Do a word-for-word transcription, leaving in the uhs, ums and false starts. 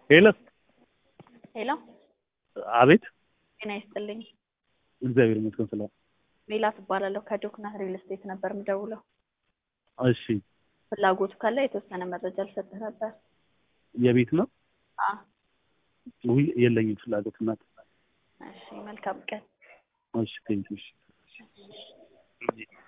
ሄሎ ሄሎ አቤት። ጤና ይስጥልኝ። እግዚአብሔር ይመስገን። ሰላም ሜላት እባላለሁ ከዶክናት ሪል ስቴት ነበር የምደውለው። እሺ ፍላጎቱ ካለ የተወሰነ መረጃ ልሰጥህ ነበር። የቤት ነው? አ ውይ የለኝም ፍላጎት እናት። እሺ መልካም ቀን። እሺ ቴንኪው። እሺ